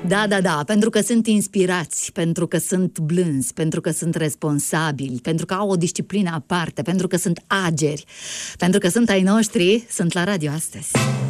Da, pentru că sunt inspirați, pentru că sunt blânzi, pentru că sunt responsabili, pentru că au o disciplină aparte, pentru că sunt ageri, pentru că sunt ai noștri, sunt la radio astăzi.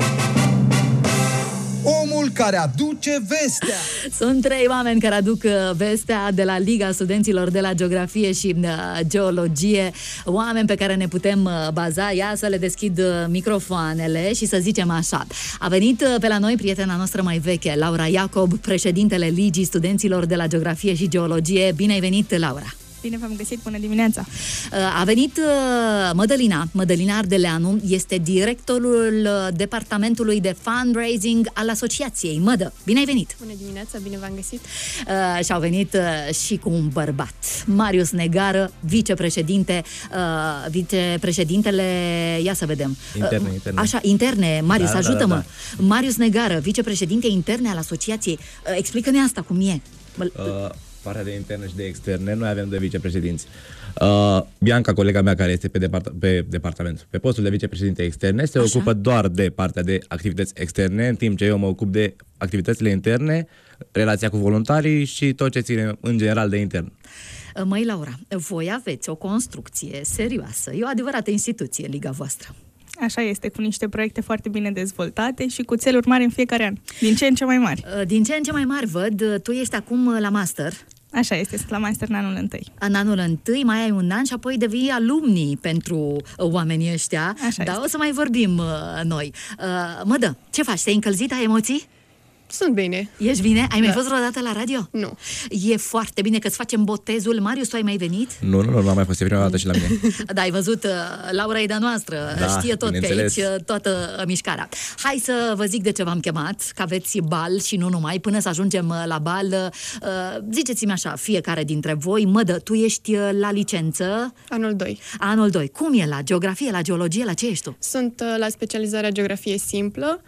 Omul care aduce vestea. Sunt 3 oameni care aduc vestea de la Liga Studenților de la Geografie și Geologie, oameni pe care ne putem baza. Ia să le deschid microfoanele și să zicem așa. A venit pe la noi prietena noastră mai veche, Laura Iacob, președintele Ligii Studenților de la Geografie și Geologie. Bine ai venit, Laura! Bine v-am găsit, bună dimineața! A venit Mădălina Ardeleanu, este directorul departamentului de fundraising al asociației. Mădă, bine ai venit! Bună dimineața, bine v-am găsit! Și au venit și cu un bărbat, Marius Negară, vicepreședintele, ia să vedem. Interne. Așa, interne, Marius, ajută-mă! Da. Marius Negară, vicepreședinte interne al asociației. Explică-ne asta, cum e. Partea de interne și de externe, noi avem 2 vicepreședinți. Bianca, colega mea care este pe departament, pe postul de vicepreședinte externe, se ocupă doar de partea de activități externe, în timp ce eu mă ocup de activitățile interne, relația cu voluntarii și tot ce ține în general de intern. Măi, Laura, voi aveți o construcție serioasă, e o adevărată instituție, Liga voastră. Așa este, cu niște proiecte foarte bine dezvoltate și cu țeluri mari în fiecare an, din ce în ce mai mari. Din ce în ce mai mari, văd, tu ești acum la master. Așa este, sunt la master în anul 1. În anul 1, mai ai un an și apoi devii alumnii pentru oamenii ăștia. Așa dar este. o să mai vorbim noi. Mădă, ce faci? Te-ai încălzit? Ai emoții? Sunt bine. Ești bine? Ai mai fost vreodată la radio? Nu. E foarte bine că îți facem botezul. Marius, tu ai mai venit? Nu am mai fost, e prima dată și la mine. Da, ai văzut, Laura e de-a noastră, știe tot pe aici, toată mișcarea. Hai să vă zic de ce v-am chemat, că aveți bal și nu numai, până să ajungem la bal. Ziceți-mi așa, fiecare dintre voi. Mădă, tu ești la licență? Anul 2. Anul 2. Cum e la geografie, la geologie, la ce ești tu? Sunt la specializarea geografie simplă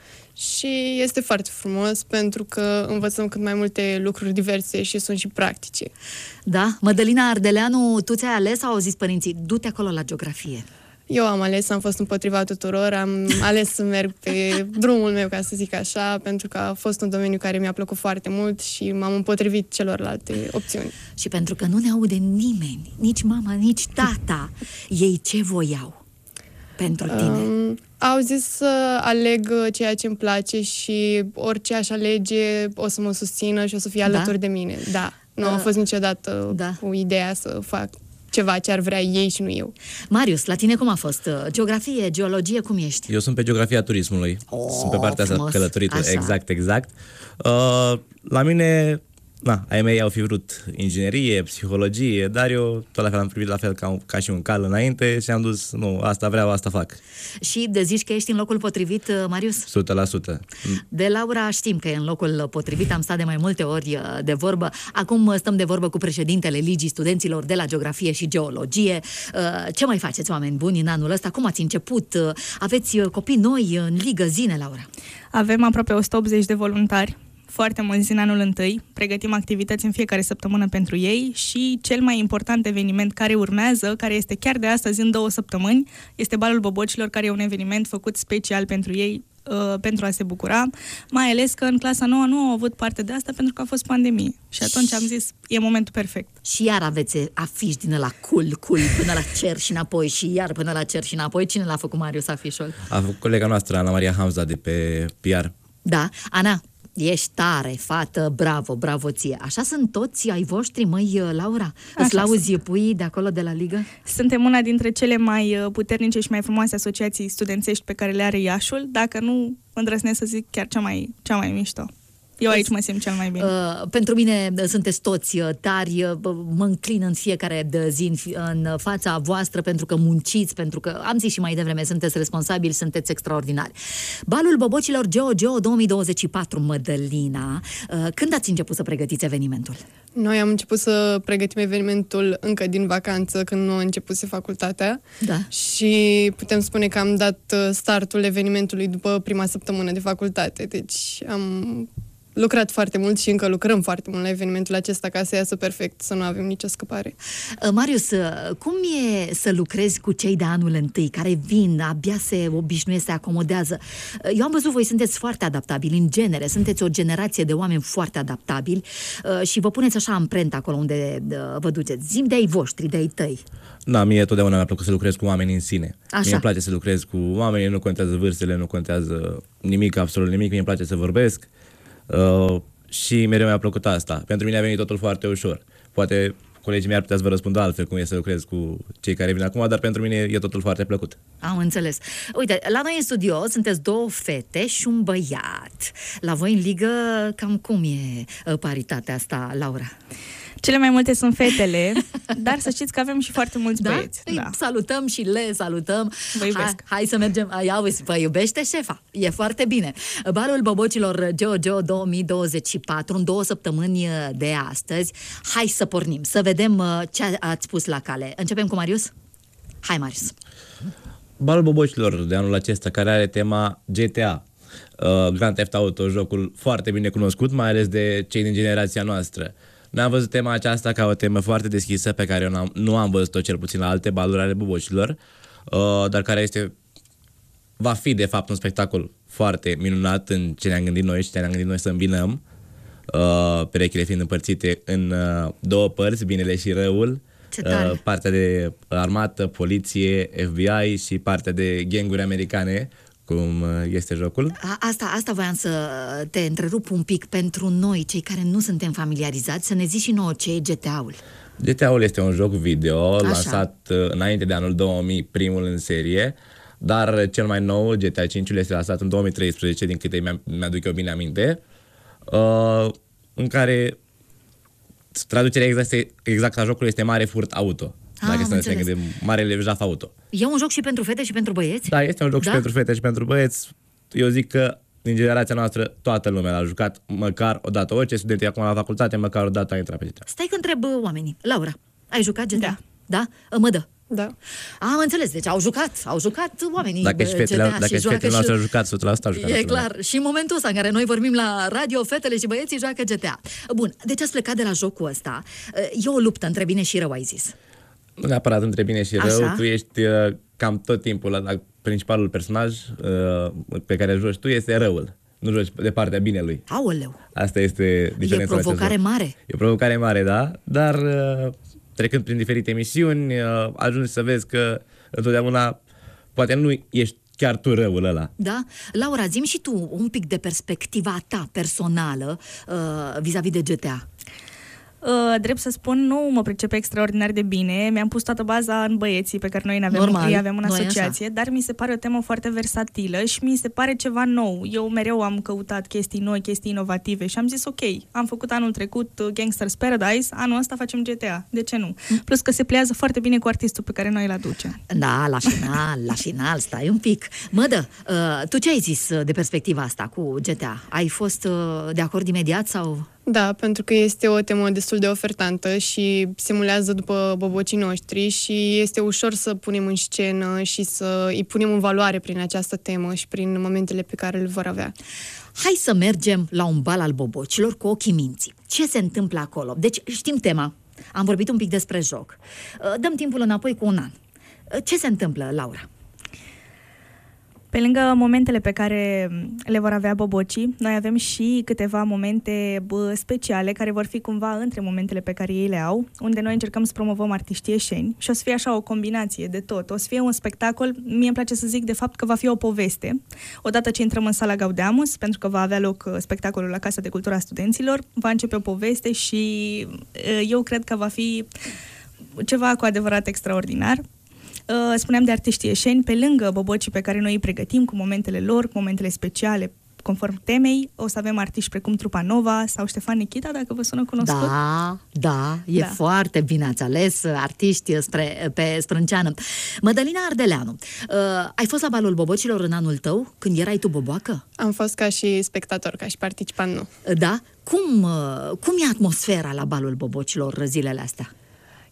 și este foarte frumos pentru că învățăm cât mai multe lucruri diverse și sunt și practice. Da? Mădălina Ardeleanu, tu ți-ai ales sau au zis părinții, du-te acolo la geografie? Eu am ales, am fost împotriva tuturor, am ales să merg pe drumul meu, ca să zic așa, pentru că a fost un domeniu care mi-a plăcut foarte mult și m-am împotrivit celorlalte opțiuni. Și pentru că nu ne aude nimeni, nici mama, nici tata, ei ce voiau pentru tine? Au zis să aleg ceea ce îmi place și orice aș alege o să mă susțină și o să fie alături de mine. Da, nu a fost niciodată cu ideea să fac ceva ce ar vrea ei și nu eu. Marius, la tine cum a fost? Geografie, geologie, cum ești? Eu sunt pe geografia turismului. Sunt pe partea asta călătorită. Exact. La mine, ai mei au fi vrut inginerie, psihologie, dar eu tot la fel am privit la fel ca și un cal înainte și am dus, nu, asta vreau, asta fac. Și zici că ești în locul potrivit, Marius? 100%. De Laura știm că e în locul potrivit, am stat de mai multe ori de vorbă. Acum stăm de vorbă cu președintele Ligii Studenților de la Geografie și Geologie. Ce mai faceți, oameni buni, în anul ăsta? Cum ați început? Aveți copii noi în ligă, zine, Laura? Avem aproape 180 de voluntari, foarte mulți în anul 1, pregătim activități în fiecare săptămână pentru ei și cel mai important eveniment care urmează, care este chiar de astăzi în 2 săptămâni, este Balul Bobocilor, care e un eveniment făcut special pentru ei, pentru a se bucura, mai ales că în clasa 9 nu au avut parte de asta pentru că a fost pandemie. Și atunci am zis, e momentul perfect. Și iar aveți afiș din ăla cool, până la cer și înapoi și iar până la cer și înapoi. Cine l-a făcut, Marius, afișul? A făcut colega noastră, Ana Maria Hamza, de pe PR. Da, Ana, ești tare, fată, bravo ție. Așa sunt toți ai voștri, măi, Laura? Îți lauzi puii de acolo de la Ligă? Suntem una dintre cele mai puternice și mai frumoase asociații studențești pe care le are Iașul, dacă nu îndrăznesc să zic chiar cea mai mișto. Eu aici mă simt cel mai bine. Pentru mine sunteți toți tari, mă înclin în fiecare zi în fața voastră pentru că munciți, pentru că, am zis și mai devreme, sunteți responsabili, sunteți extraordinari. Balul Bobocilor Geo 2024, Mădălina, când ați început să pregătiți evenimentul? Noi am început să pregătim evenimentul încă din vacanță, când nu a început facultatea. Da. Și putem spune că am dat startul evenimentului după prima săptămână de facultate. Deci am lucrat foarte mult și încă lucrăm foarte mult la evenimentul acesta ca să iasă perfect, să nu avem nicio scăpare. Marius, cum e să lucrezi cu cei de anul întâi, care vin, abia se obișnuiesc, se acomodează? Eu am văzut, voi sunteți foarte adaptabili, în genere, sunteți o generație de oameni foarte adaptabili și vă puneți așa amprenta acolo unde vă duceți. Zi-mi de-ai voștri, de-ai tăi. Da, mie totdeauna mi-a plăcut să lucrez cu oamenii în sine. Așa. Mie îmi place să lucrez cu oamenii, nu contează vârstele, nu contează nimic, absolut nimic, mie îmi place să vorbesc și mereu mi-a plăcut asta. Pentru mine a venit totul foarte ușor. Poate colegii mei ar putea să vă răspundă altfel cum e să lucrez cu cei care vin acum, dar pentru mine e totul foarte plăcut. Am înțeles. Uite, la noi în studio sunteți două fete și un băiat. La voi în ligă, cam cum e paritatea asta, Laura? Cele mai multe sunt fetele, dar să știți că avem și foarte mulți băieți. Da. Salutăm și le salutăm. Vă iubesc. Hai să mergem. Ia uite, vă iubește șefa. E foarte bine. Balul Bobocilor GeoGeo 2024, în 2 săptămâni de astăzi. Hai să pornim, să vedem ce ați pus la cale. Începem cu Marius? Hai, Marius. Balul Bobocilor de anul acesta, care are tema GTA. Grand Theft Auto, jocul foarte bine cunoscut, mai ales de cei din generația noastră. Noi am văzut tema aceasta ca o temă foarte deschisă, pe care eu nu am văzut-o cel puțin la alte baluri ale Bobocilor, dar care va fi de fapt un spectacol foarte minunat în ce ne-am gândit noi și ce ne-am gândit noi să îmbinăm, perechile fiind împărțite în 2 părți, binele și răul, partea de armată, poliție, FBI și partea de ganguri americane, cum este jocul. Asta voiam să te întrerup un pic pentru noi, cei care nu suntem familiarizați, să ne zici și nouă ce e GTA-ul. GTA-ul este un joc video lansat înainte de anul 2000, primul în serie, dar cel mai nou, GTA 5-ul, este lansat în 2013, din câte mi-aduc eu bine aminte, în care traducerea exactă a jocului este Mare Furt Auto. Dacă să ne gândim, Marele Jaf Auto. E un joc și pentru fete și pentru băieți? Da, este un joc și pentru fete și pentru băieți. Eu zic că din generația noastră toată lumea l-a jucat măcar o dată. Orice student e acum la facultate, măcar o dată a intrat pe GTA. Stai că întreb oamenii. Laura, ai jucat GTA? Da? Mădă? Da. Am înțeles, deci au jucat oamenii. Dacă și fetele noastre au jucat 100%, au jucat. E clar, și în momentul ăsta în care noi vorbim la radio, fetele și băieții joacă GTA. Bun, deci ați plecat de la jocul ăsta. E o luptă între bine și rău, ai zis. Nu neapărat între bine și rău. Așa? Tu ești cam tot timpul principalul personaj pe care îl joci tu este răul. Nu joci de partea binelui. Aoleu! Asta este diferența. E o provocare mare. E o provocare mare, da, dar trecând prin diferite misiuni, ajungi să vezi că întotdeauna poate nu ești chiar tu răul ăla. Da? Laura, zi-mi și tu un pic de perspectiva ta personală vis-a-vis de GTA. Drept să spun, nu mă pricep extraordinar de bine. Mi-am pus toată baza în băieții pe care noi îi avem în asociație, dar mi se pare o temă foarte versatilă și mi se pare ceva nou. Eu mereu am căutat chestii noi, chestii inovative și am zis ok, am făcut anul trecut Gangster's Paradise, anul ăsta facem GTA. De ce nu? Plus că se pliază foarte bine cu artistul pe care noi îl aducem. Da, la final, stai un pic. Mădă, tu ce ai zis de perspectiva asta cu GTA? Ai fost de acord imediat sau... Da, pentru că este o temă destul de ofertantă și simulează după bobocii noștri și este ușor să punem în scenă și să îi punem în valoare prin această temă și prin momentele pe care le vor avea. Hai să mergem la un bal al bobocilor cu ochii minții. Ce se întâmplă acolo? Deci știm tema, am vorbit un pic despre joc. Dăm timpul înapoi cu un an. Ce se întâmplă, Laura? Pe lângă momentele pe care le vor avea bobocii, noi avem și câteva momente speciale care vor fi cumva între momentele pe care ei le au, unde noi încercăm să promovăm artiștii ieșeni și o să fie așa o combinație de tot. O să fie un spectacol, mie îmi place să zic de fapt că va fi o poveste. Odată ce intrăm în sala Gaudeamus, pentru că va avea loc spectacolul la Casa de Cultură a Studenților, va începe o poveste și eu cred că va fi ceva cu adevărat extraordinar. Spuneam de artiștii ieșeni, pe lângă bobocii pe care noi îi pregătim cu momentele lor, cu momentele speciale, conform temei, o să avem artiști precum Trupa Nova sau Ștefan Nichita, dacă vă sună cunoscut. Da, foarte bine ați ales artiști pe Sprânceană. Mădălina Ardeleanu, ai fost la balul bobocilor în anul tău, când erai tu boboacă? Am fost ca și spectator, ca și participant, nu. Da? Cum e atmosfera la balul bobocilor zilele astea?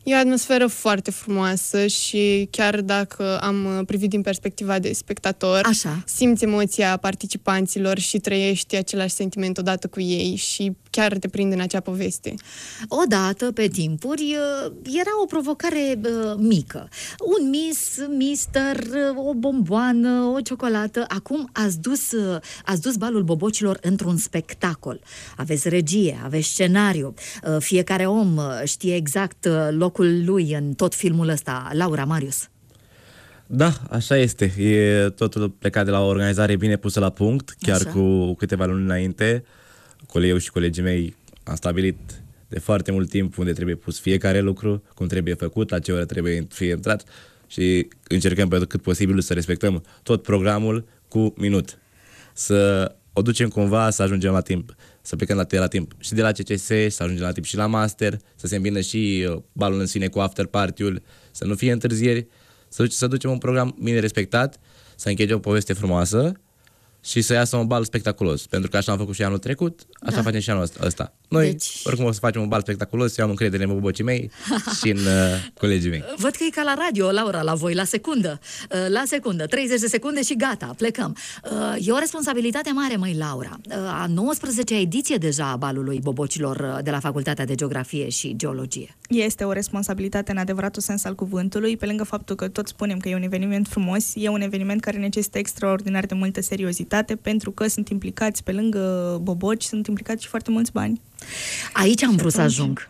E o atmosferă foarte frumoasă și chiar dacă am privit din perspectiva de spectator, simți emoția participanților și trăiești același sentiment odată cu ei și chiar te prinde în acea poveste. Odată, pe timpuri, era o provocare mică. Un mister, o bomboană, o ciocolată. Acum ați dus balul bobocilor într-un spectacol. Aveți regie, aveți scenariu. Fiecare om știe exact locul lui în tot filmul ăsta. Laura, Marius. Da, așa este. E totul plecat de la o organizare bine pusă la punct, chiar cu câteva luni înainte. Eu și colegii mei am stabilit de foarte mult timp unde trebuie pus fiecare lucru, cum trebuie făcut, la ce oră trebuie fi intrat și încercăm pe cât posibil să respectăm tot programul cu minut. Să o ducem cumva să ajungem la timp, să plecăm la timp și de la CCS, să ajungem la timp și la master, să se îmbină și balul în sine cu after party-ul, să nu fie întârzieri, să ducem un program bine respectat, să încheiem o poveste frumoasă și să iasă un bal spectaculos. Pentru că așa am făcut și anul trecut, așa facem și anul ăsta. Noi, oricum o să facem un bal spectaculos, eu am încredere în bobocii mei și în colegii mei. Văd că e ca la radio, Laura, la voi, la secundă. La secundă, 30 de secunde și gata, plecăm. E o responsabilitate mare, măi, Laura. A 19-a ediție deja a balului bobocilor de la Facultatea de Geografie și Geologie. Este o responsabilitate în adevăratul sens al cuvântului, pe lângă faptul că toți spunem că e un eveniment frumos, e un eveniment care necesită extraordinar de multă seriozitate, pentru că sunt implicați, pe lângă boboci, sunt implicați și foarte mulți bani. Aici am vrut să ajung.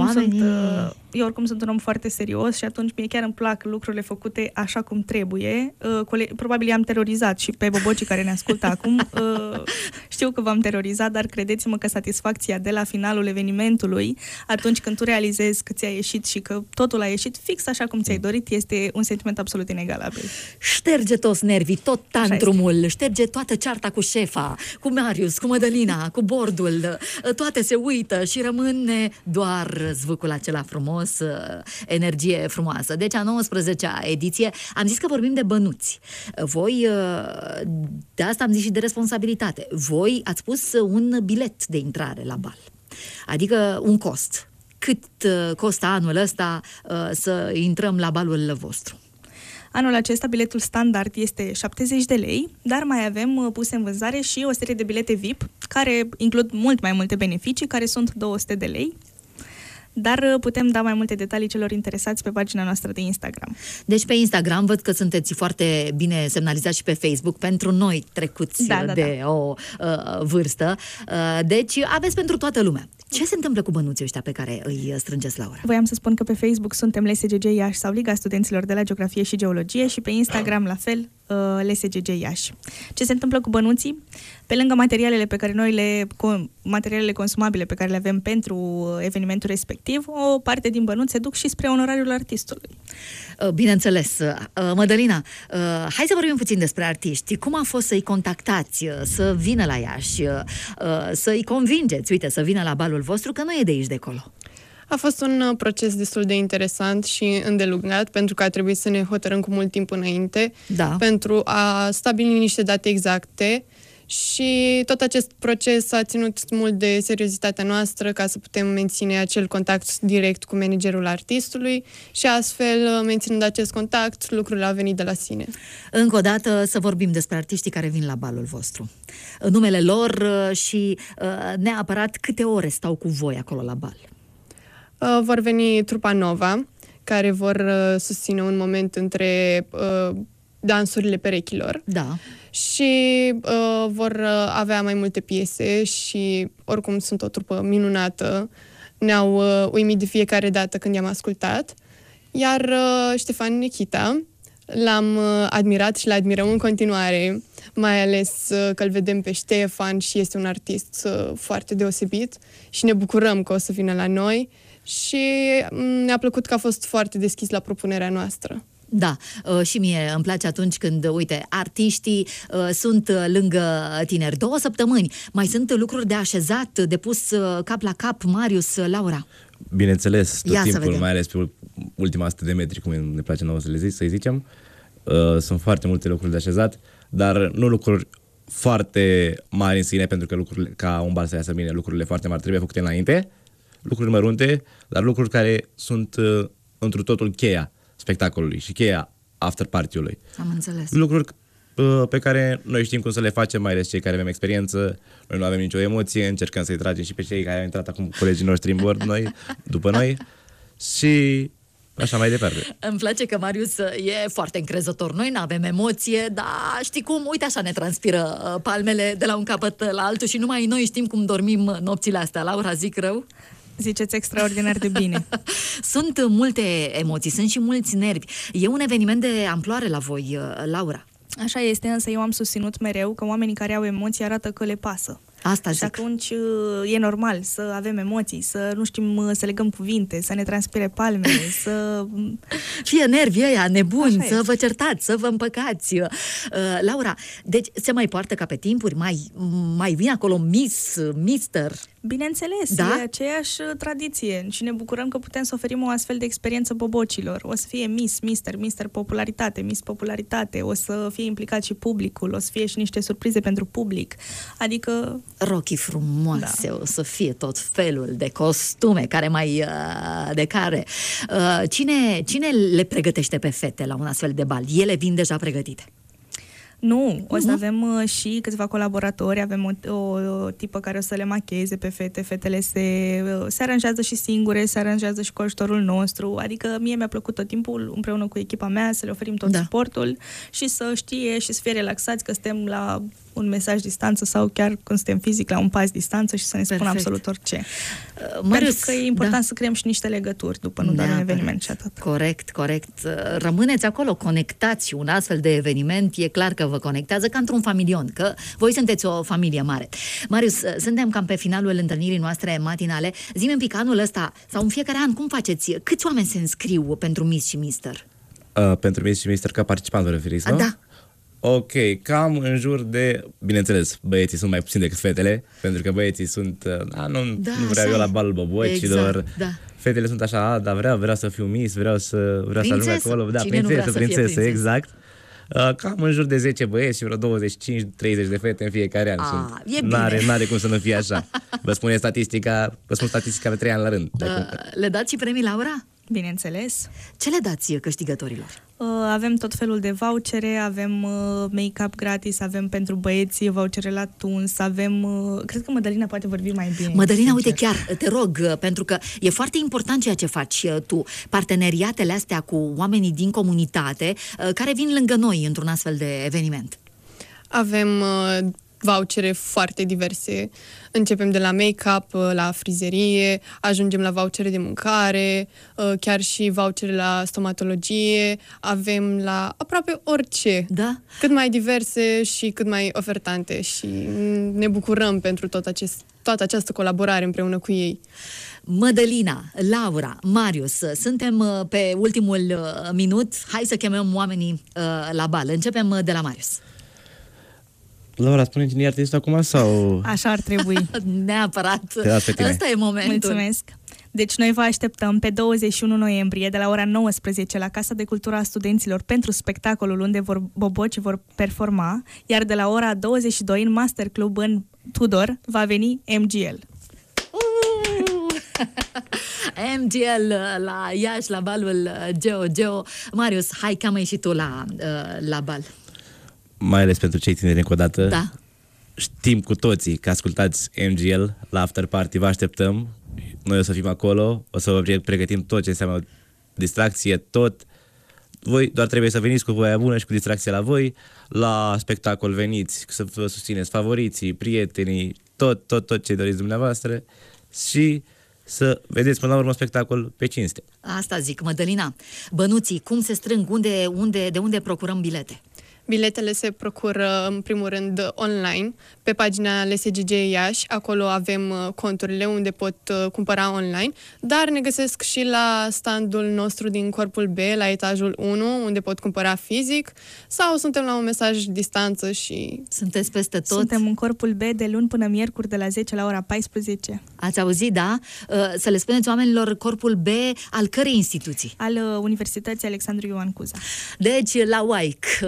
Eu oricum sunt un om foarte serios și atunci mie chiar îmi plac lucrurile făcute așa cum trebuie. Probabil i-am terorizat și pe bobocii care ne ascultă acum. Știu că v-am terorizat, dar credeți-mă că satisfacția de la finalul evenimentului, atunci când tu realizezi că ți-a ieșit și că totul a ieșit fix așa cum ți-ai dorit, este un sentiment absolut inegalabil. Șterge toți nervii, tot tantrumul, șterge toată cearta cu șefa, cu Marius, cu Mădălina, cu bordul, toate se uită și rămâne doar zvâcul acela frumos, energie frumoasă. Deci a 19-a ediție, am zis că vorbim de bănuți. Voi, de asta am zis și de responsabilitate, voi ați pus un bilet de intrare la bal. Adică un cost. Cât costă anul ăsta să intrăm la balul vostru? Anul acesta biletul standard este 70 de lei, dar mai avem puse în vânzare și o serie de bilete VIP care includ mult mai multe beneficii, care sunt 200 de lei. Dar putem da mai multe detalii celor interesați pe pagina noastră de Instagram. Deci pe Instagram văd că sunteți foarte bine semnalizați și pe Facebook pentru noi trecuți de o vârstă. Deci aveți pentru toată lumea. Ce se întâmplă cu bănuții ăștia pe care îi strângeți, Laura? Voiam să spun că pe Facebook suntem LSGG Iași sau Liga Studenților de la Geografie și Geologie și pe Instagram la fel LSGG Iași. Ce se întâmplă cu bănuții? Pe lângă materialele pe care materialele consumabile pe care le avem pentru evenimentul respectiv, o parte din bănuți se duc și spre onorariul artistului. Bineînțeles. Mădălina, hai să vorbim puțin despre artiști. Cum a fost să-i contactați, să vină la Iași, să-i convingeți, uite, să vină la balul vostru, că nu e de aici de acolo? A fost un proces destul de interesant și îndelungat, pentru că a trebuit să ne hotărâm cu mult timp înainte, pentru a stabili niște date exacte. Și tot acest proces a ținut mult de seriozitatea noastră ca să putem menține acel contact direct cu managerul artistului și astfel, menținând acest contact, lucrurile au venit de la sine. Încă o dată să vorbim despre artiștii care vin la balul vostru. Numele lor și neapărat câte ore stau cu voi acolo la bal. Vor veni trupa Nova, care vor susține un moment între dansurile perechilor. Da. Și vor avea mai multe piese și oricum sunt o trupă minunată. Ne-au uimit de fiecare dată când i-am ascultat. Iar Ștefan Nechita l-am admirat și l-admirăm în continuare, mai ales că îl vedem pe Ștefan și este un artist foarte deosebit și ne bucurăm că o să vină la noi și ne-a plăcut că a fost foarte deschis la propunerea noastră. Da, și mie îmi place atunci când, uite, artiștii sunt lângă tineri. 2 săptămâni, mai sunt lucruri de așezat, de pus cap la cap, Marius, Laura? Bineînțeles, tot timpul, mai ales pe ultima 100 de metri, cum ne place nouă să-i zicem. Sunt foarte multe lucruri de așezat, dar nu lucruri foarte mari în sine, pentru că lucrurile, ca un bal să iasă bine, lucrurile foarte mari trebuie făcute înainte, lucruri mărunte, dar lucruri care sunt întru totul cheia spectacolului și cheia after party-ului. Am înțeles. Lucruri pe care noi știm cum să le facem, mai ales cei care avem experiență, noi nu avem nicio emoție, încercăm să-i tragem și pe cei care au intrat acum, colegii noștri în bord, după noi, și așa mai departe. Îmi place că Marius e foarte încrezător. Noi nu avem emoție, dar știi cum, uite așa ne transpiră palmele de la un capăt la altul și numai noi știm cum dormim nopțile astea. Laura, zic rău? Ziceți extraordinar de bine. Sunt multe emoții, sunt și mulți nervi. E un eveniment de amploare la voi, Laura. Așa este, însă eu am susținut mereu că oamenii care au emoții arată că le pasă. Asta și zic. atunci e normal să avem emoții, să nu știm să legăm cuvinte, să ne transpire palmele, să... Fie nervii ăia nebuni, să vă certați, să vă împăcați. Laura, deci se mai poartă ca pe timpuri? Mai vine acolo Miss, Mister? Bineînțeles, da? E aceeași tradiție și ne bucurăm că putem să oferim o astfel de experiență bobocilor. O să fie Miss, Mister popularitate, Miss popularitate, o să fie implicat și publicul, o să fie și niște surprize pentru public. Adică... rochii frumoase, da. O să fie tot felul de costume, care mai de care. Cine le pregătește pe fete la un astfel de bal? Ele vin deja pregătite? Nu, o să avem și câțiva colaboratori, avem o tipă care o să le macheze pe fete, fetele se aranjează și singure, se aranjează și cu ajutorul nostru, adică mie mi-a plăcut tot timpul împreună cu echipa mea să le oferim tot suportul și să știe și să fie relaxați că suntem la un mesaj distanță sau chiar când suntem fizic la un pas distanță și să ne spună absolut orice. Pentru că e important să creăm și niște legături după, nu doar un eveniment și atât. Corect. Rămâneți acolo conectați și un astfel de eveniment e clar că vă conectează ca într-un familion, că voi sunteți o familie mare. Marius, suntem cam pe finalul întâlnirii noastre matinale. Zi-mi un pic, anul ăsta sau în fiecare an, cum faceți? Câți oameni se înscriu pentru Miss și Mister? Pentru Miss și Mister ca participant vă referiți, nu? Da. Ok, cam în jur de... Bineînțeles, băieții sunt mai puțini decât fetele, pentru că băieții sunt... nu vreau eu la balul bobocilor. Exact, da. Fetele sunt așa, dar vreau să fiu Miss, vreau să ajung acolo. Da, prințesă, exact. Cam în jur de 10 băieți și vreo 25-30 de fete în fiecare an. N-are cum să nu fie așa. Vă spun statistica pe 3 ani la rând. Le dați și premii, Laura? Bineînțeles. Ce le dați câștigătorilor? Avem tot felul de vouchere, avem make-up gratis, avem pentru băieți vouchere la tuns, avem... Cred că Mădălina poate vorbi mai bine. Mădălina, uite, chiar, te rog, pentru că e foarte important ceea ce faci tu, parteneriatele astea cu oamenii din comunitate care vin lângă noi într-un astfel de eveniment. Avem vouchere foarte diverse. Începem de la make-up, la frizerie, ajungem la vouchere de mâncare, chiar și vouchere la stomatologie, avem la aproape orice. Da? Cât mai diverse și cât mai ofertante și ne bucurăm pentru toată această colaborare împreună cu ei. Mădălina, Laura, Marius, suntem pe ultimul minut. Hai să chemăm oamenii la bal. Începem de la Marius. Laura, spune-mi artist acum sau... Așa ar trebui. Neapărat. Ăsta e momentul. Mulțumesc. Deci noi vă așteptăm pe 21 noiembrie de la ora 19 la Casa de Cultură a Studenților pentru spectacolul unde bobocii vor performa, iar de la ora 22 în Master Club în Tudor va veni MGL. MGL la Iași, la balul Geo. Marius, hai, cheamă-i și tu la bal. Mai ales pentru cei tineri încă o dată. Da. Știm cu toții că ascultați MGL la after party, vă așteptăm. Noi o să fim acolo, o să vă pregătim tot ce înseamnă distracție, tot. Voi doar trebuie să veniți cu voia bună și cu distracție la voi. La spectacol veniți să vă susțineți favoriții, prietenii, tot ce doriți dumneavoastră și să vedeți până la urmă spectacol pe cinste. Asta zic, Mădălina. Bănuții, cum se strâng? De unde procurăm bilete? Biletele se procură, în primul rând, online, pe pagina LSGG Iași. Acolo avem conturile unde pot cumpăra online, dar ne găsesc și la standul nostru din Corpul B, la etajul 1, unde pot cumpăra fizic, sau suntem la un mesaj distanță și... Sunteți peste tot? Suntem în Corpul B de luni până miercuri, de la 10 la ora 14. Ați auzit, da? Să le spuneți oamenilor Corpul B al cărei instituții? Al Universității Alexandru Ioan Cuza. Deci, la UAIC, în Corpul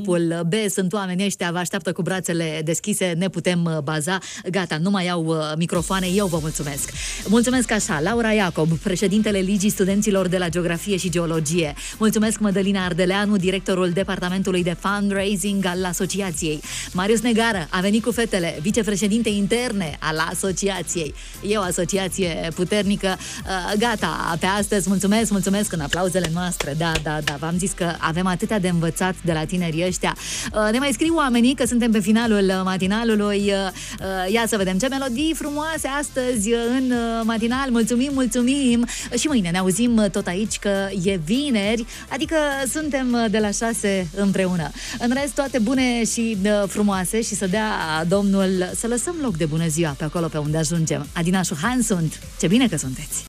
grupul B sunt oamenii ăștia, vă așteaptă cu brațele deschise, ne putem baza. Gata, nu mai iau microfoane, eu vă mulțumesc. Mulțumesc așa, Laura Iacob, președintele Ligii Studenților de la Geografie și Geologie. Mulțumesc Mădălina Ardeleanu, directorul Departamentului de Fundraising al Asociației. Marius Negară a venit cu fetele, vicepreședinte interne al Asociației. E o asociație puternică. Gata, pe astăzi mulțumesc în aplauzele noastre. Da, v-am zis că avem atâtea de învățat de la tinerii ăștia. Ne mai scriu oamenii că suntem pe finalul matinalului. Ia să vedem ce melodii frumoase astăzi în matinal. Mulțumim! Și mâine ne auzim tot aici, că e vineri, adică suntem de la 6 împreună. În rest, toate bune și frumoase și să dea Domnul să lăsăm loc de bună ziua pe acolo pe unde ajungem. Adina Șuhan sunt. Ce bine că sunteți!